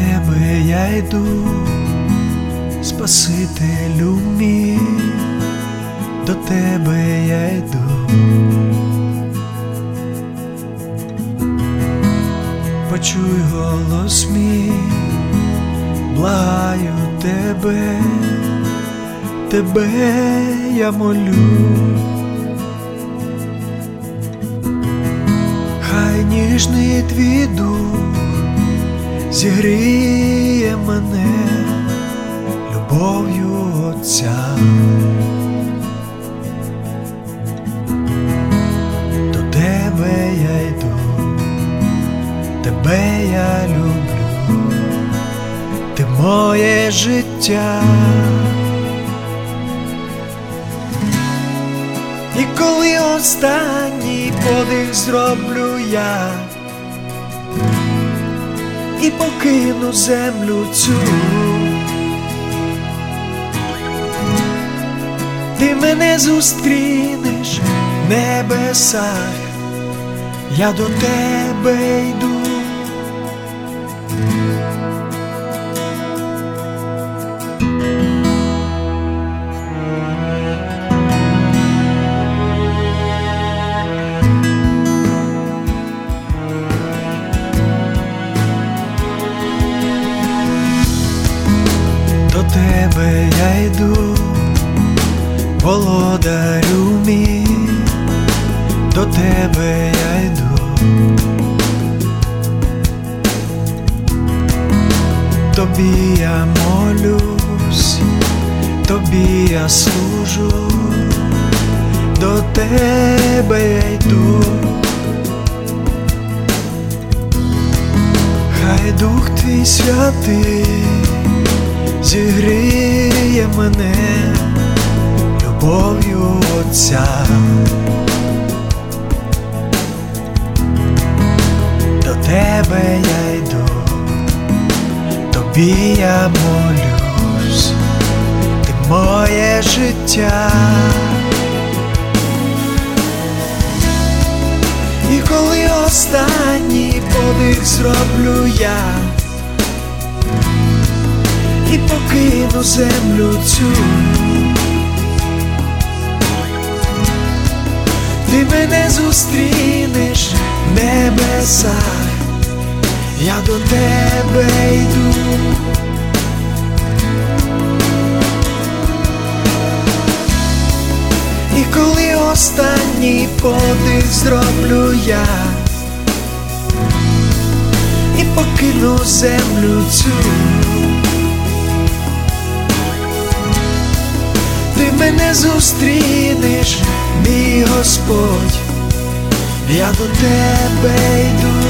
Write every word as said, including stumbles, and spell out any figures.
тебе я йду, Спасителю мій, до тебе я йду. Почуй голос мій, благаю тебе, тебе я молю. Хай ніжний твій дух зігріє мене любов'ю Отця. До тебе я йду, тебе я люблю, ти моє життя. І коли останній подих зроблю я і покину землю цю, ти мене зустрінеш в небесах, я до тебе йду. До тебе я йду, володарю мій, до тебе я йду. Тобі я молюсь, тобі я служу, до тебе я йду. Хай Дух твій святий зігріє мене любов'ю Отця. До тебе я йду, тобі я молюсь, ти моє життя. І коли останній подих зроблю я і покину землю цю, ти мене зустрінеш в небесах, я до тебе йду. І коли останній подих зроблю я і покину землю цю, ти мене зустрінеш, мій Господь, я до тебе йду.